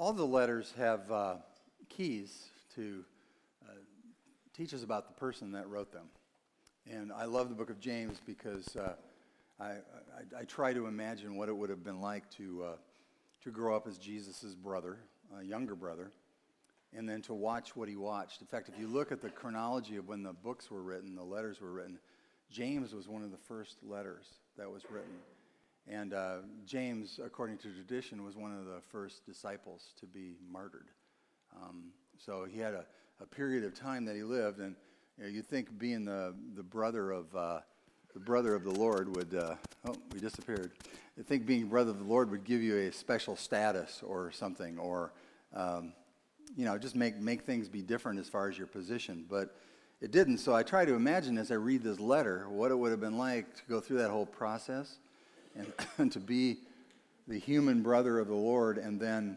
All the letters have keys to teach us about the person that wrote them. And I love the book of James because I try to imagine what it would have been like to grow up as Jesus' brother, younger brother, and then to watch what he watched. In fact, if you look at the chronology of when the books were written, the letters were written, James was one of the first letters that was written. And James, according to tradition, was one of the first disciples to be martyred. So he had a period of time that he lived, and you'd think being the brother of the Lord would we disappeared. You'd think being brother of the Lord would give you a special status or something, or just make things be different as far as your position, but it didn't. So I try to imagine as I read this letter what it would have been like to go through that whole process and to be the human brother of the Lord and then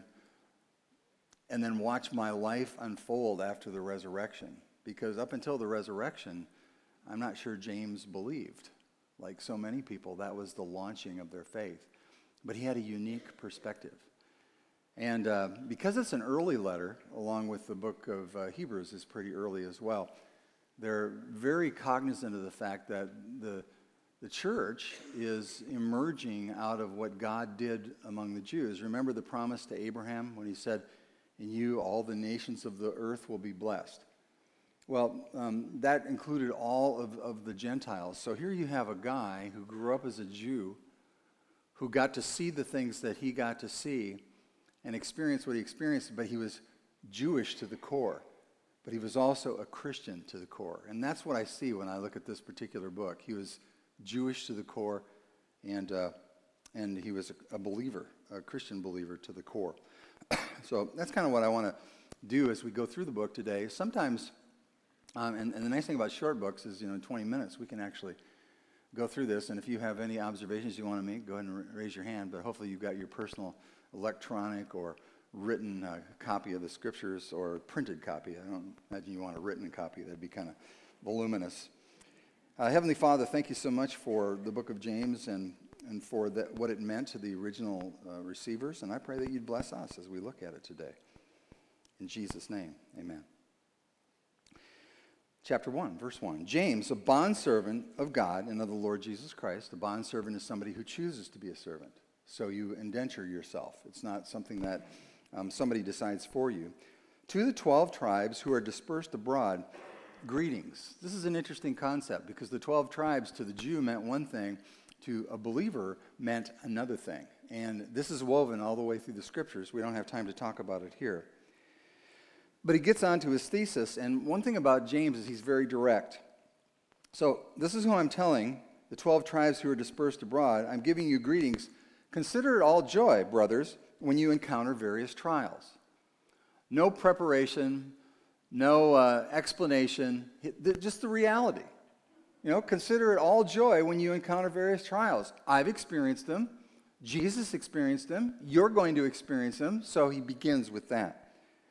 watch my life unfold after the resurrection. Because up until the resurrection, I'm not sure James believed. Like so many people, that was the launching of their faith. But he had a unique perspective. And because it's an early letter, along with the book of Hebrews is pretty early as well, they're very cognizant of the fact that the church is emerging out of what God did among the Jews. Remember the promise to Abraham when he said, "In you all the nations of the earth will be blessed." Well, that included all of the Gentiles. So here you have a guy who grew up as a Jew, who got to see the things that he got to see and experience what he experienced, but he was Jewish to the core. But he was also a Christian to the core. And that's what I see when I look at this particular book. He was Jewish to the core, and he was a believer, a Christian believer to the core. So that's kind of what I want to do as we go through the book today. Sometimes, and the nice thing about short books is, in 20 minutes we can actually go through this. And if you have any observations you want to make, go ahead and raise your hand. But hopefully you've got your personal electronic or written copy of the scriptures, or printed copy. I don't imagine you want a written copy. That'd be kind of voluminous. Heavenly Father, thank you so much for the book of James and for what it meant to the original receivers. And I pray that you'd bless us as we look at it today. In Jesus' name, amen. Chapter 1, verse 1. James, a bondservant of God and of the Lord Jesus Christ. A bondservant is somebody who chooses to be a servant. So you indenture yourself. It's not something that somebody decides for you. To the 12 tribes who are dispersed abroad, greetings. This is an interesting concept because the 12 tribes to the Jew meant one thing, to a believer meant another thing. And this is woven all the way through the scriptures. We don't have time to talk about it here. But he gets on to his thesis, and one thing about James is he's very direct. So this is who I'm telling, the 12 tribes who are dispersed abroad. I'm giving you greetings. Consider it all joy, brothers, when you encounter various trials. No preparation, no explanation, just the reality. Consider it all joy when you encounter various trials. I've experienced them. Jesus experienced them. You're going to experience them. So he begins with that.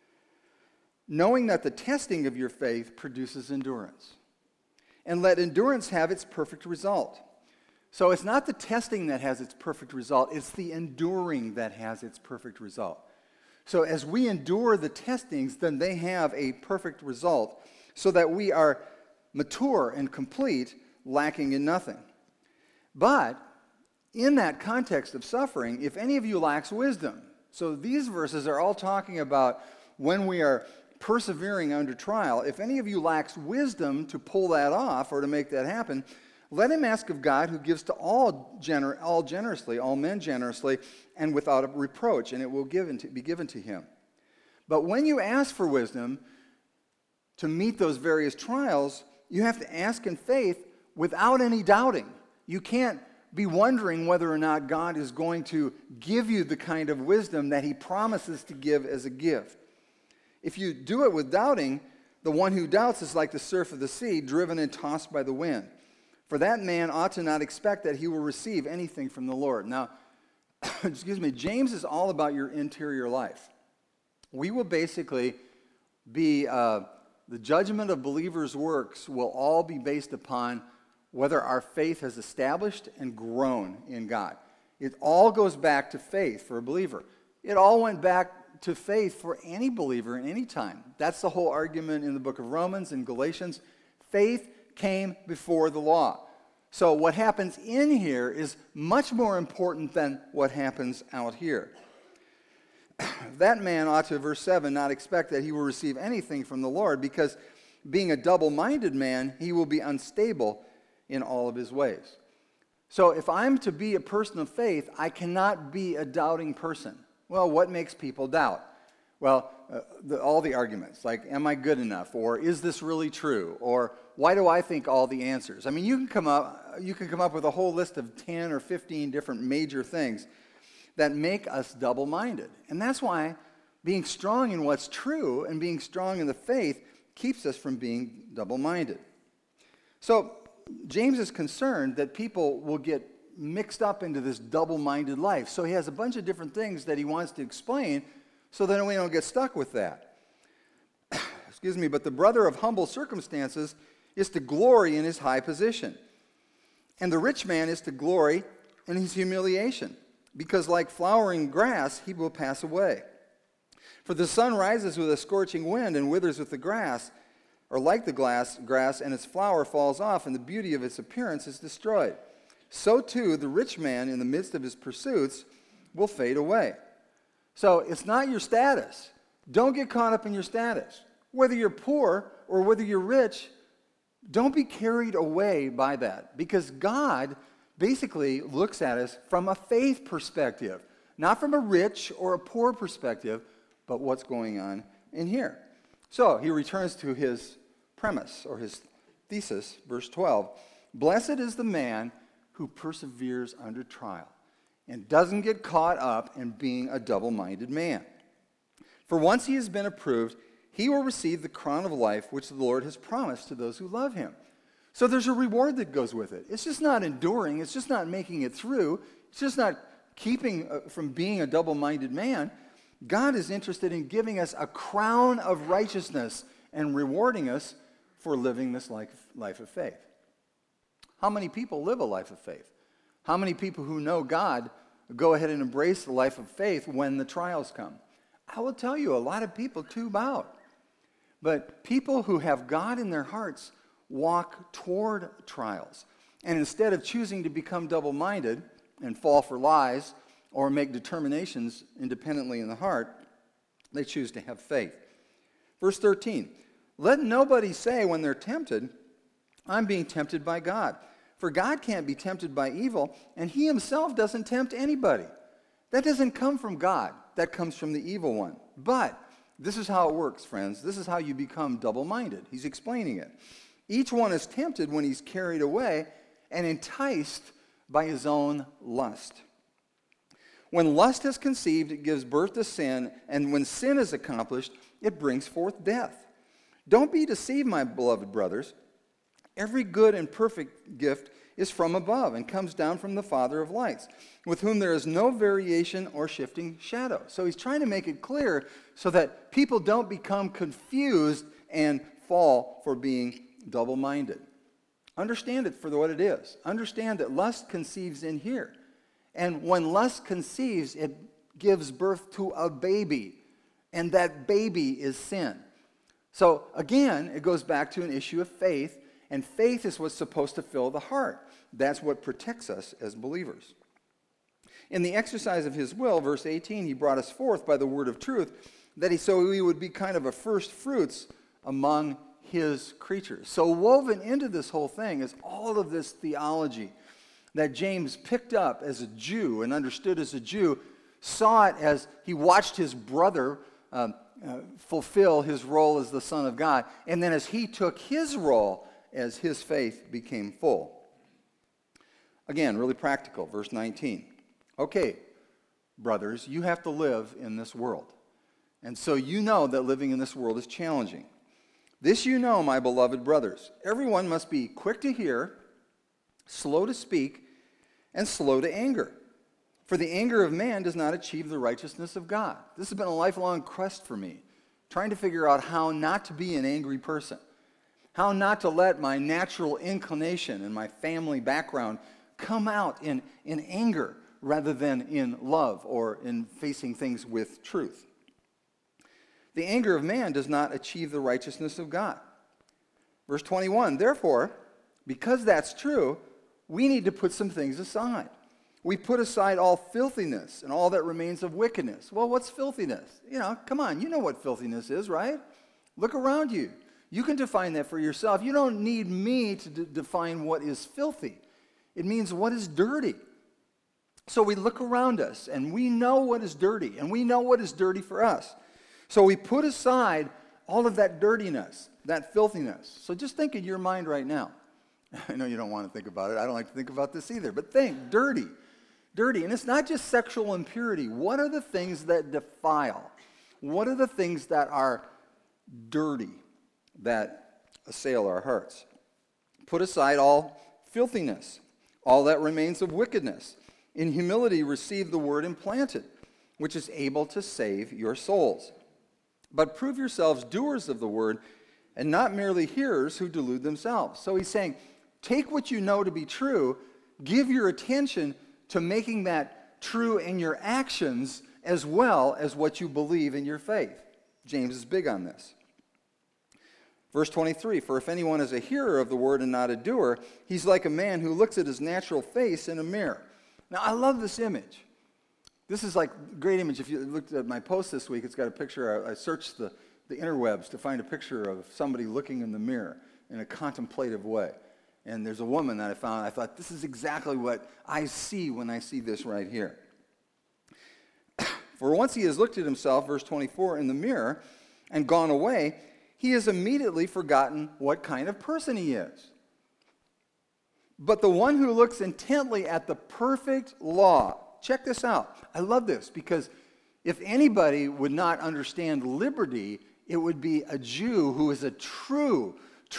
Knowing that the testing of your faith produces endurance. And let endurance have its perfect result. So it's not the testing that has its perfect result. It's the enduring that has its perfect result. So as we endure the testings, then they have a perfect result, so that we are mature and complete, lacking in nothing. But in that context of suffering, if any of you lacks wisdom, so these verses are all talking about when we are persevering under trial. If any of you lacks wisdom to pull that off or to make that happen, let him ask of God, who gives to all generously, all men generously, and without a reproach, and it will be given to him. But when you ask for wisdom to meet those various trials, you have to ask in faith without any doubting. You can't be wondering whether or not God is going to give you the kind of wisdom that he promises to give as a gift. If you do it with doubting, the one who doubts is like the surf of the sea, driven and tossed by the wind. For that man ought to not expect that he will receive anything from the Lord. Now, James is all about your interior life. We will basically be, the judgment of believers' works will all be based upon whether our faith has established and grown in God. It all goes back to faith for a believer. It all went back to faith for any believer in any time. That's the whole argument in the book of Romans and Galatians. Faith came before the law. So what happens in here is much more important than what happens out here. That man ought to, verse 7, not expect that he will receive anything from the Lord, because being a double-minded man, he will be unstable in all of his ways. So if I'm to be a person of faith, I cannot be a doubting person. Well, what makes people doubt? Well, all the arguments, like, am I good enough? Or is this really true? Or why do I think all the answers? I mean, you can come up with a whole list of 10 or 15 different major things that make us double-minded. And that's why being strong in what's true and being strong in the faith keeps us from being double-minded. So James is concerned that people will get mixed up into this double-minded life. So he has a bunch of different things that he wants to explain so that we don't get stuck with that. Excuse me, but the brother of humble circumstances is to glory in his high position. And the rich man is to glory in his humiliation, because like flowering grass, he will pass away. For the sun rises with a scorching wind and withers with the grass, or like the grass, and its flower falls off, and the beauty of its appearance is destroyed. So too, the rich man in the midst of his pursuits will fade away. So it's not your status. Don't get caught up in your status. Whether you're poor or whether you're rich, don't be carried away by that, because God basically looks at us from a faith perspective, not from a rich or a poor perspective, but what's going on in here. So he returns to his premise or his thesis, verse 12. Blessed is the man who perseveres under trial and doesn't get caught up in being a double-minded man. For once he has been approved, he will receive the crown of life which the Lord has promised to those who love him. So there's a reward that goes with it. It's just not enduring. It's just not making it through. It's just not keeping from being a double-minded man. God is interested in giving us a crown of righteousness and rewarding us for living this life of faith. How many people live a life of faith? How many people who know God go ahead and embrace the life of faith when the trials come? I will tell you, a lot of people tube out. But people who have God in their hearts walk toward trials. And instead of choosing to become double-minded and fall for lies or make determinations independently in the heart, they choose to have faith. Verse 13, let nobody say when they're tempted, I'm being tempted by God. For God can't be tempted by evil, and he himself doesn't tempt anybody. That doesn't come from God. That comes from the evil one. But this is how it works, friends. This is how you become double-minded. He's explaining it. Each one is tempted when he's carried away and enticed by his own lust. When lust has conceived, it gives birth to sin, and when sin is accomplished, it brings forth death. Don't be deceived, my beloved brothers. Every good and perfect gift is from above and comes down from the Father of lights, with whom there is no variation or shifting shadow. So he's trying to make it clear so that people don't become confused and fall for being double-minded. Understand it for what it is. Understand that lust conceives in here. And when lust conceives, it gives birth to a baby. And that baby is sin. So again, it goes back to an issue of faith. And faith is what's supposed to fill the heart. That's what protects us as believers. In the exercise of his will, verse 18, he brought us forth by the word of truth, so we would be kind of a first fruits among his creatures. So woven into this whole thing is all of this theology that James picked up as a Jew and understood as a Jew, saw it as he watched his brother fulfill his role as the Son of God, and then as he took his role as his faith became full. Again, really practical, verse 19. Okay, brothers, you have to live in this world. And so you know that living in this world is challenging. This you know, my beloved brothers. Everyone must be quick to hear, slow to speak, and slow to anger. For the anger of man does not achieve the righteousness of God. This has been a lifelong quest for me, trying to figure out how not to be an angry person, how not to let my natural inclination and my family background come out in anger rather than in love or in facing things with truth. The anger of man does not achieve the righteousness of God. Verse 21, therefore, because that's true, we need to put some things aside. We put aside all filthiness and all that remains of wickedness. Well, what's filthiness? Come on, you know what filthiness is, right? Look around you. You can define that for yourself. You don't need me to define what is filthy. It means what is dirty. So we look around us, and we know what is dirty, and we know what is dirty for us. So we put aside all of that dirtiness, that filthiness. So just think in your mind right now. I know you don't want to think about it. I don't like to think about this either. But think, dirty. Dirty. And it's not just sexual impurity. What are the things that defile? What are the things that are dirty, that assail our hearts? Put aside all filthiness, all that remains of wickedness. In humility receive the word implanted, which is able to save your souls. But prove yourselves doers of the word, and not merely hearers who delude themselves. So he's saying, take what you know to be true, give your attention to making that true in your actions as well as what you believe in your faith. James is big on this. Verse 23, for if anyone is a hearer of the word and not a doer, he's like a man who looks at his natural face in a mirror. Now, I love this image. This is like a great image. If you looked at my post this week, it's got a picture. I searched the interwebs to find a picture of somebody looking in the mirror in a contemplative way. And there's a woman that I found. I thought, this is exactly what I see when I see this right here. For once he has looked at himself, verse 24, in the mirror and gone away, he has immediately forgotten what kind of person he is. But the one who looks intently at the perfect law, check this out. I love this because if anybody would not understand liberty, it would be a Jew who is a true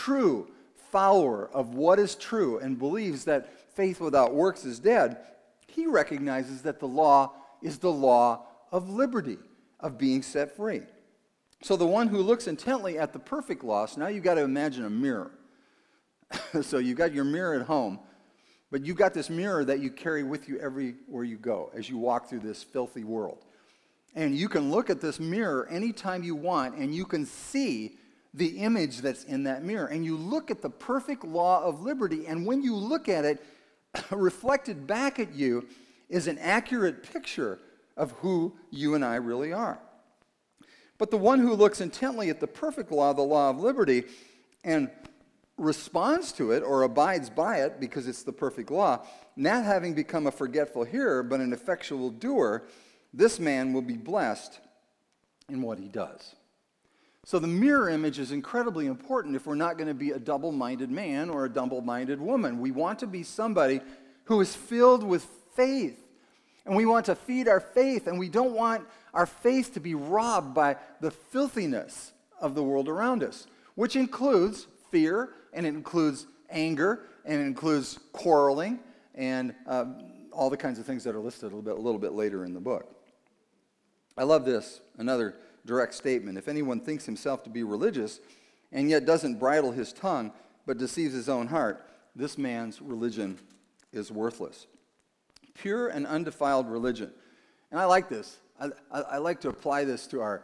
follower of what is true and believes that faith without works is dead. He recognizes that the law is the law of liberty, of being set free. So the one who looks intently at the perfect law, so now you've got to imagine a mirror. So you've got your mirror at home, but you've got this mirror that you carry with you everywhere you go as you walk through this filthy world. And you can look at this mirror anytime you want, and you can see the image that's in that mirror. And you look at the perfect law of liberty, and when you look at it, reflected back at you is an accurate picture of who you and I really are. But the one who looks intently at the perfect law, the law of liberty, and responds to it or abides by it because it's the perfect law, not having become a forgetful hearer but an effectual doer, this man will be blessed in what he does. So the mirror image is incredibly important if we're not going to be a double-minded man or a double-minded woman. We want to be somebody who is filled with faith. And we want to feed our faith, and we don't want our faith to be robbed by the filthiness of the world around us, which includes fear, and it includes anger, and it includes quarreling, and all the kinds of things that are listed a little bit later in the book. I love this, another direct statement. If anyone thinks himself to be religious and yet doesn't bridle his tongue but deceives his own heart, this man's religion is worthless. Pure and undefiled religion. And I like this. I like to apply this to our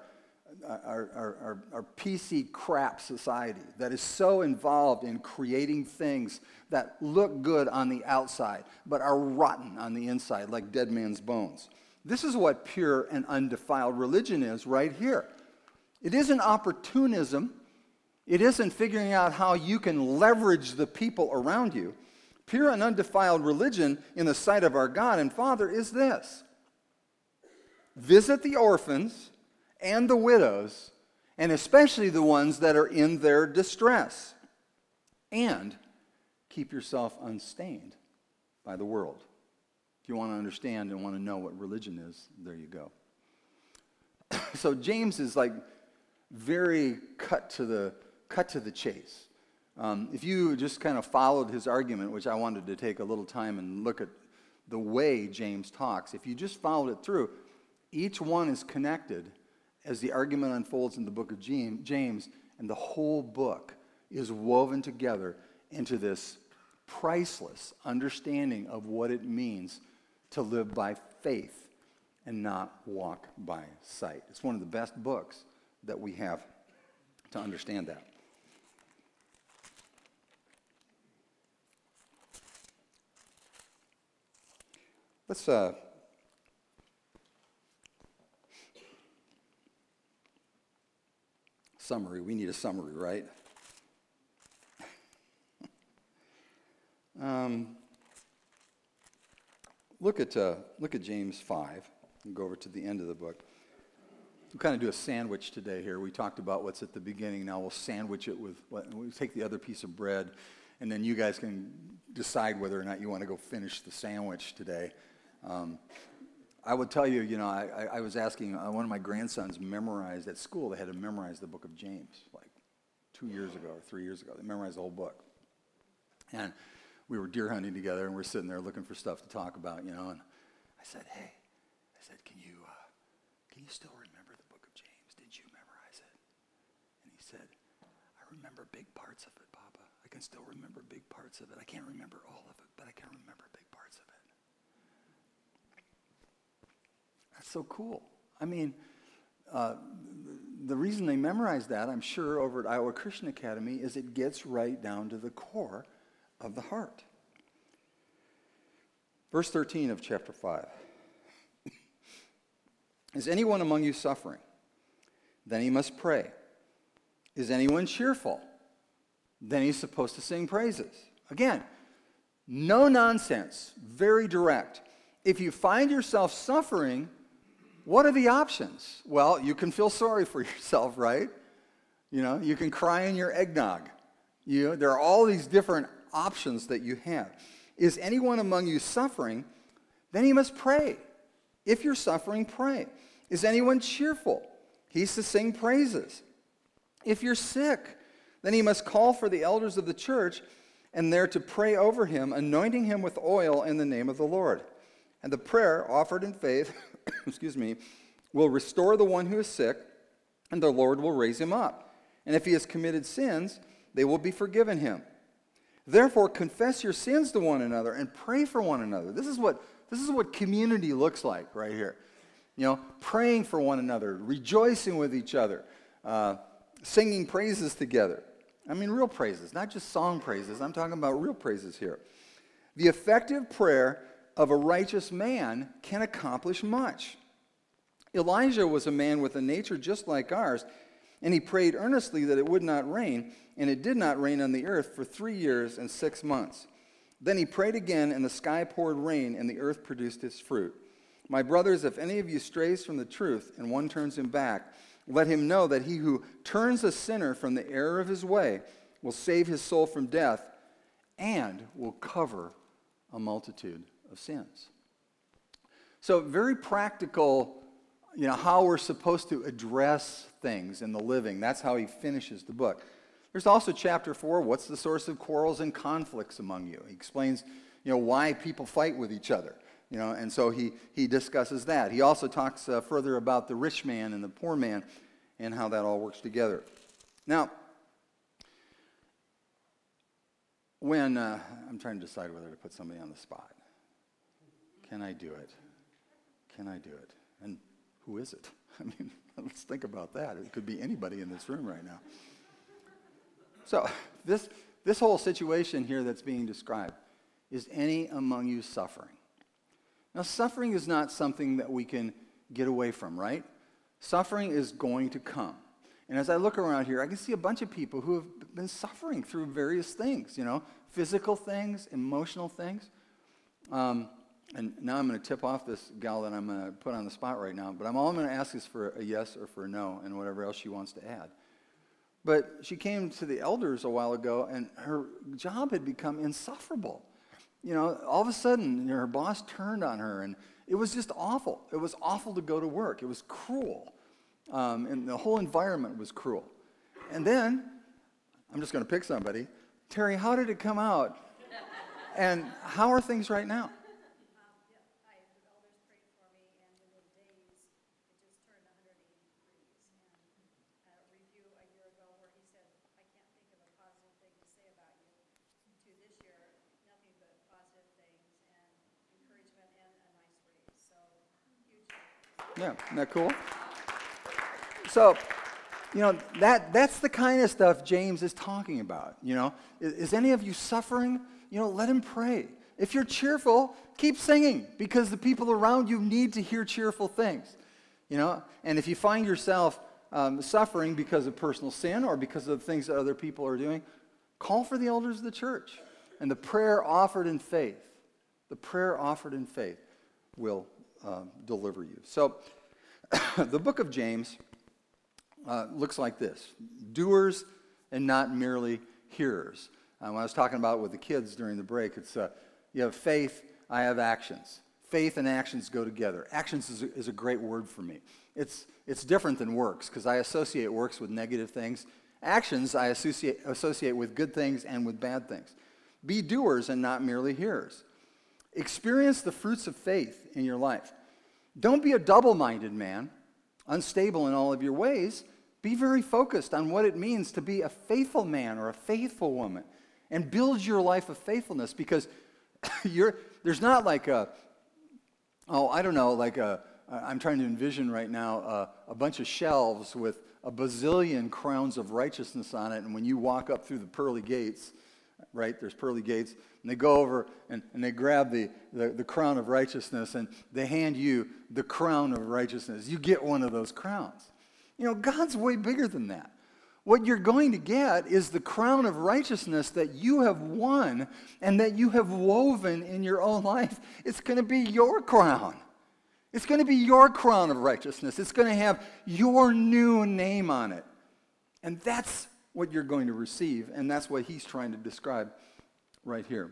PC crap society that is so involved in creating things that look good on the outside but are rotten on the inside like dead man's bones. This is what pure and undefiled religion is right here. It isn't opportunism. It isn't figuring out how you can leverage the people around you. Pure and undefiled religion in the sight of our God and Father is this: visit the orphans and the widows, and especially the ones that are in their distress, and keep yourself unstained by the world. If you want to understand and want to know what religion is, there you go. So James is like very cut to the chase. If you just kind of followed his argument, which I wanted to take a little time and look at the way James talks, if you just followed it through, each one is connected as the argument unfolds in the book of James, and the whole book is woven together into this priceless understanding of what it means to live by faith and not walk by sight. It's one of the best books that we have to understand that. Let's summary. We need a summary, right? Look at James 5 and go over to the end of the book. We'll kind of do a sandwich today here. We talked about what's at the beginning. Now we'll sandwich it with we'll take the other piece of bread, and then you guys can decide whether or not you want to go finish the sandwich today. I would tell you, I was asking one of my grandsons memorized at school. They had to memorize the book of James like 2 years ago or 3 years ago. They memorized the whole book. And we were deer hunting together, and we're sitting there looking for stuff to talk about, and I said, hey, can you still remember the book of James? Did you memorize it? And he said, I remember big parts of it, Papa. I can still remember big parts of it. I can't remember all of it, but I can remember big parts of it. That's so cool. I mean, the reason they memorize that, I'm sure, over at Iowa Christian Academy is it gets right down to the core of the heart. Verse 13 of chapter 5. Is anyone among you suffering? Then he must pray. Is anyone cheerful? Then he's supposed to sing praises. Again, no nonsense, very direct. If you find yourself suffering, what are the options? Well, you can feel sorry for yourself, right? You can cry in your eggnog. There are all these different options that you have. Is anyone among you suffering? Then he must pray. If you're suffering, pray. Is anyone cheerful? He's to sing praises. If you're sick, then he must call for the elders of the church, and they're to pray over him, anointing him with oil in the name of the Lord. And the prayer offered in faith, will restore the one who is sick, and the Lord will raise him up. And if he has committed sins, they will be forgiven him. Therefore, confess your sins to one another and pray for one another. This is what community looks like right here. Praying for one another, rejoicing with each other, singing praises together. I mean, real praises, not just song praises. I'm talking about real praises here. The effective prayer of a righteous man can accomplish much. Elijah was a man with a nature just like ours, and he prayed earnestly that it would not rain, and it did not rain on the earth for 3 years and 6 months. Then he prayed again, and the sky poured rain, and the earth produced its fruit. My brothers, if any of you strays from the truth, and one turns him back, let him know that he who turns a sinner from the error of his way will save his soul from death and will cover a multitude of sins. So very practical, how we're supposed to address things in the living. That's how he finishes the book. There's also chapter 4, what's the source of quarrels and conflicts among you? He explains, why people fight with each other. And so he discusses that. He also talks further about the rich man and the poor man and how that all works together. Now, when I'm trying to decide whether to put somebody on the spot. Can I do it? Can I do it? And who is it? I mean, let's think about that. It could be anybody in this room right now. So this whole situation here that's being described, is any among you suffering? Now, suffering is not something that we can get away from, right? Suffering is going to come. And as I look around here, I can see a bunch of people who have been suffering through various things, physical things, emotional things. And now I'm going to tip off this gal that I'm going to put on the spot right now, but all I'm going to ask is for a yes or for a no and whatever else she wants to add. But she came to the elders a while ago, and her job had become insufferable. All of a sudden, her boss turned on her, and it was just awful. It was awful to go to work. It was cruel. And the whole environment was cruel. And then, I'm just going to pick somebody. Terry, how did it come out? And how are things right now? Yeah, isn't that cool? So, That's the kind of stuff James is talking about. Is any of you suffering? Let him pray. If you're cheerful, keep singing, because the people around you need to hear cheerful things. And if you find yourself suffering because of personal sin or because of things that other people are doing, call for the elders of the church. And the prayer offered in faith will deliver you. So the book of James looks like this: doers and not merely hearers. When I was talking about it with the kids during the break, it's you have faith, I have actions. Faith and actions go together. Actions is a great word for me. It's different than works, because I associate works with negative things. Actions I associate with good things and with bad things. Be doers and not merely hearers. Experience the fruits of faith in your life. Don't be a double-minded man, unstable in all of your ways. Be very focused on what it means to be a faithful man or a faithful woman, and build your life of faithfulness, because there's not like I'm trying to envision right now a bunch of shelves with a bazillion crowns of righteousness on it, and when you walk up through the pearly gates, right, there's pearly gates, and they go over and they grab the crown of righteousness, and they hand you the crown of righteousness. You get one of those crowns. God's way bigger than that. What you're going to get is the crown of righteousness that you have won and that you have woven in your own life. It's going to be your crown. It's going to be your crown of righteousness. It's going to have your new name on it. And that's what you're going to receive, and that's what he's trying to describe right here.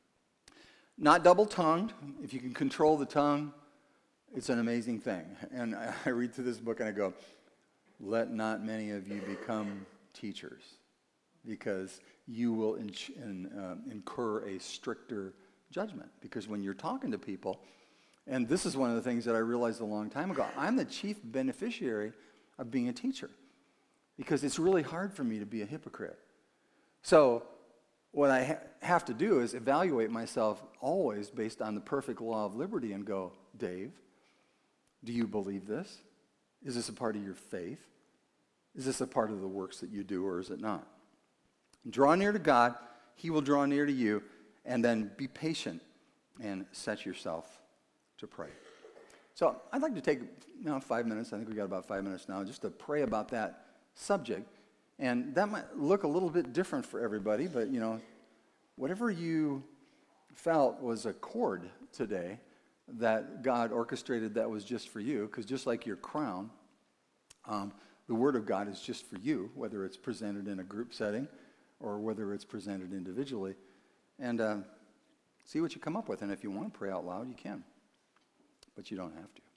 Not double-tongued. If you can control the tongue, it's an amazing thing. And I read through this book and I go, let not many of you become teachers, because you will incur a stricter judgment. Because when you're talking to people, and this is one of the things that I realized a long time ago, I'm the chief beneficiary of being a teacher, because it's really hard for me to be a hypocrite. So what I have to do is evaluate myself always based on the perfect law of liberty and go, Dave, do you believe this? Is this a part of your faith? Is this a part of the works that you do, or is it not? Draw near to God, he will draw near to you, and then be patient and set yourself to pray. So I'd like to take 5 minutes, I think we got about 5 minutes now, just to pray about that subject. And that might look a little bit different for everybody, but whatever you felt was a chord today that God orchestrated that was just for you, because just like your crown, the Word of God is just for you, whether it's presented in a group setting or whether it's presented individually. And see what you come up with. And if you want to pray out loud, you can. But you don't have to.